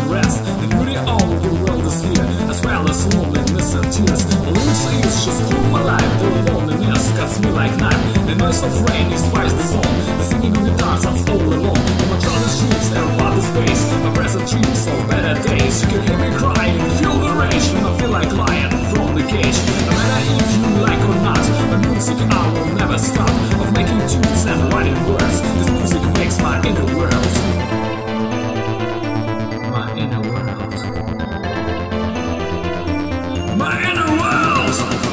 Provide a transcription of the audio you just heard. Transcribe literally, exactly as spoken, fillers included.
rest. The beauty of the world is here, as well as loneliness and tears. The lyrics is just all my life. The loneliness cuts me like knife. The noise of rain is twice the song. The singing of guitars that's all alone. My childish dreams are about the space. My present dreams of better days. You can hear me crying, feel the rage, and I feel like lying from the cage. No matter if you like or not, my music I will never stop of making tunes and writing words. This music makes my inner world. My inner world. My inner world.